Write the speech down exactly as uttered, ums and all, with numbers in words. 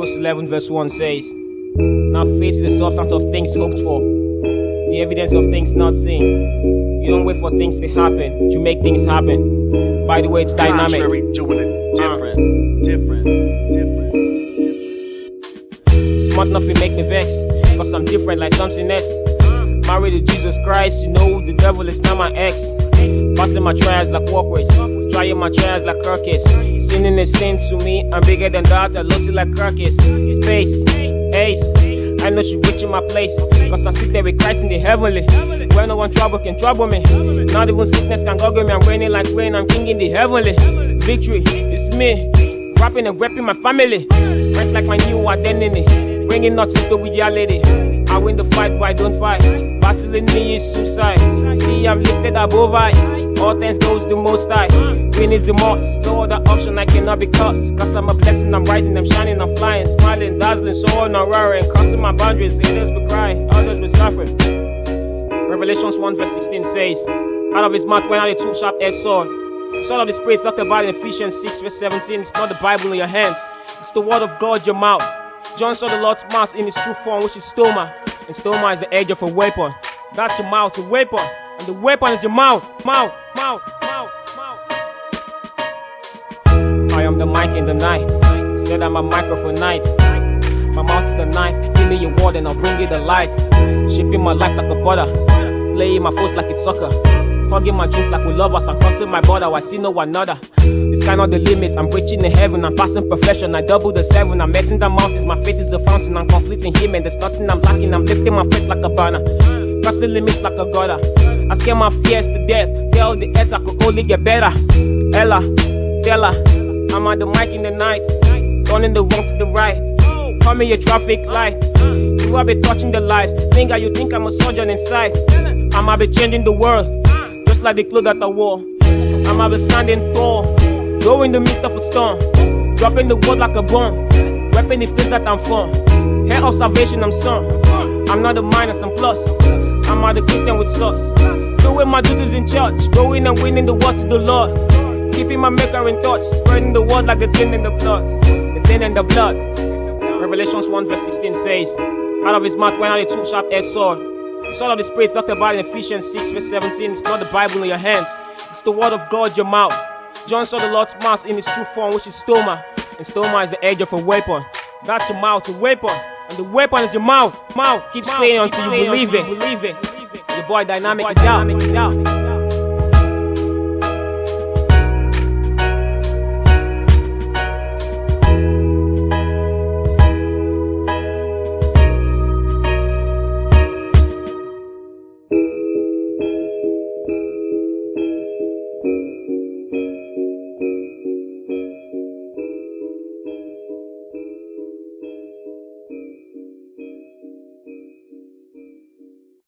Hebrews eleven verse one says, "Now faith is the substance of things hoped for, the evidence of things not seen." You don't wait for things to happen, you make things happen. By the way, it's dynamic. Contrary, doing it different, uh. different, different, different. Smart enough to make me vex, cause I'm different like something else. Married to Jesus Christ, you know the devil is not my ex. Passing my trials like walkways, trying my trials like crockets. Sinning is sin to me, I'm bigger than that, I look it like crockets. Space, ace, I know she reaching my place, cause I sit there with Christ in the heavenly. Where no one trouble can trouble me, not even sickness can goggle me. I'm reigning like rain, I'm king in the heavenly. Victory, it's me, rapping and repping my family. Rest like my new identity, bringing nothing to reality. I win the fight, but I don't fight. Battling me is suicide. See, I'm lifted above height. All thanks goes the most high. Win is the most, no other option, I cannot be cursed. Cause I'm a blessing, I'm rising, I'm shining, I'm flying, smiling, dazzling, so on and roaring. Crossing my boundaries, haters be crying, others be suffering. Revelations one verse sixteen says, out of his mouth went out a two-sharp-edged sword. The sword of the Spirit talked about in Ephesians six verse seventeen. It's not the Bible in your hands, it's the word of God, your mouth. John saw the Lord's mouth in his true form, which is stoma. And stoma is the edge of a weapon. That's your mouth, a weapon. And the weapon is your mouth, mouth, mouth, mouth, mouth. I am the mic in the night. Said I'm a microphone night. My mouth is the knife. Give me your word and I'll bring it to life. Shaping my life like a butter. Playing my foes like it's soccer. Hugging my dreams like we love us. I'm crossing my border, I see no another. It's kind of the limit, I'm reaching the heaven. I'm passing perfection, I double the seven. I'm meeting the mountains, my faith is a fountain. I'm completing him and there's nothing I'm lacking. I'm lifting my faith like a banner, crossing limits like a gutter. I scare my fears to death, tell the earth I could only get better. Ella, tell her, I'm on the mic in the night, turning the wrong to the right. Call me a traffic light, you have been touching the lives. Think how you think I'm a surgeon inside. I'ma be changing the world, just like the clothes that I wore. I'ma be standing tall, go in the midst of a storm, dropping the word like a bomb, repping the place that I'm from. Hair of salvation, I'm son. I'm not a minus, I'm plus. I'm not a Christian with sauce. Doing my duties in church, going and winning the word to the Lord. Keeping my maker in touch, spreading the word like the tin in the blood. The tin in the blood. Revelations one verse sixteen says, out of his mouth went out a two-sharp-edged sword. The sword of the Spirit talked about in Ephesians six verse seventeen. It's not the Bible in your hands, it's the word of God, your mouth. John saw the Lord's mouth in his true form, which is stoma. And stoma is the edge of a weapon. That's your mouth, a weapon. And the weapon is your mouth. Mouth. Keep mouth, saying keep until saying you believe until it. You believe it. Your boy Dynamic is out.